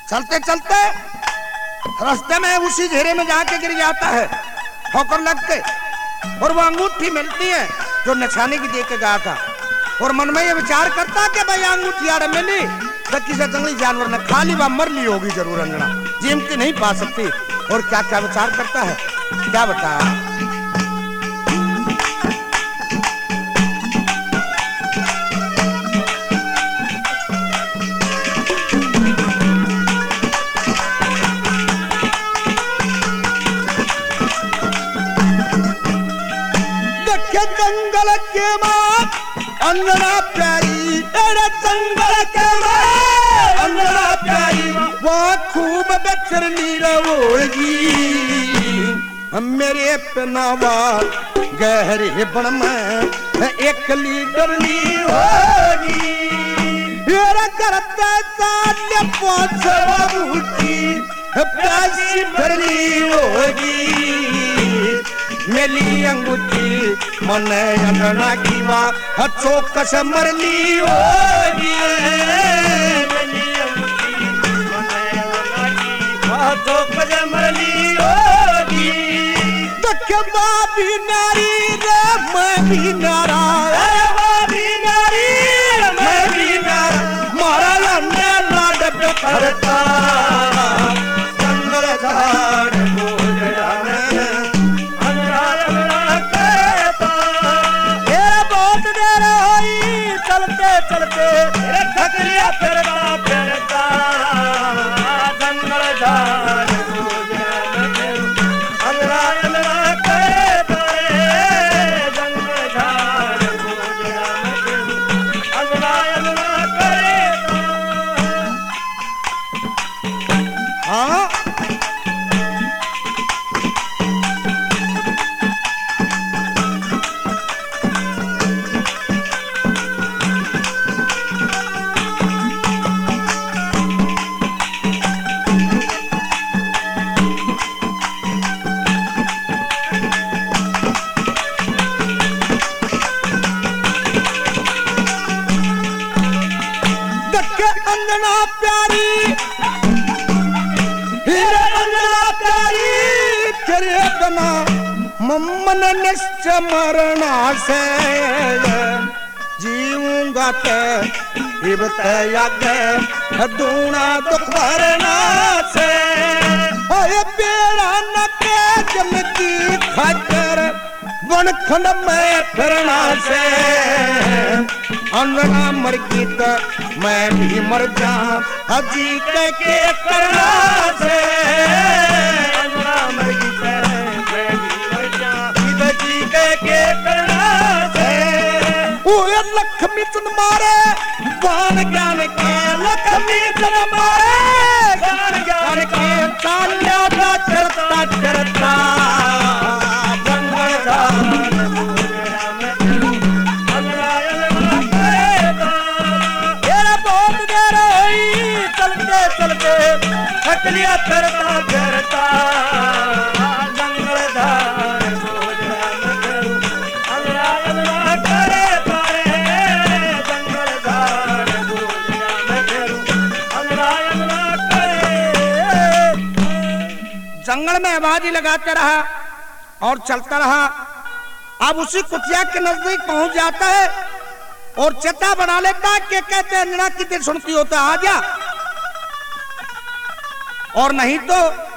चलते चलते रास्ते में उसी घेरे में जाके गिर जाता है ठोकर लग के, और वो अंगूठी मिलती है जो निशाने की दे के गया था, और मन में ये विचार करता कि भाई अंगूठी यार मिली तो किसी जंगली जानवर ने खा ली, वह मर ली होगी जरूर, अंगना जीमती नहीं पा सकती। और क्या क्या विचार करता है, क्या बताया। जंगल के मां अंगना प्यारी, तेरे जंगल के मां अंगना प्यारी, वो खूब बेचरनी रहोगी, मेरे पनावा गहरे बन में एक लीडरनी होगी, मेरा करता साले पहुंचवा बूटी प्यासी भरनी होगी, मेली अंगूठी मन अंगना की वाह चौकस मरली होगी, मेली अंगूठी मन अंगना की वाह चौकस मरली होगी। दक्कबा भी नारी रे मैं भी नारा, भी नारी मैं भी नारा, मारा लन्ने लाड पे करता जंगल झाड़ बोझड़ा में चलते थक लिया फिरता फिरता जंगल झाड़ अंगना अंगना करे तारे, जंगल झाड़ अंगना अंगना करे। हाँ अंगना प्यारी, हीरे अंगना प्यारी, तेरे बना मम्मन निश्चय मरना से, जीऊंगा ते इबते यागे दूना दुख भरना से, ओए बेड़ा न के जमती खातर वन खंड में फिरना से, अंगना मर की तो मैं भी मर जा हजी के करना से, अंगना मर की तो मैं भी मर जा हजी के करना से। ओए लक्ष्मी चंद मारे ज्ञान ज्ञान के, लक्ष्मी चंद मारे ज्ञान ज्ञान के, चाल्या का चरता चरता जंगल झाड़ थक लिया फिरता फिरता जंगल झाड़ अंगना अंगना करे तारे, जंगल झाड़ अंगना अंगना करे। जंगल में आवाज़ी लगाते रहा और चलता रहा। अब उसी कुटिया के नजदीक पहुंच जाता है और चेता बना लेता कि कहते अंजना की दिल सुनती होता आ जा, और नहीं तो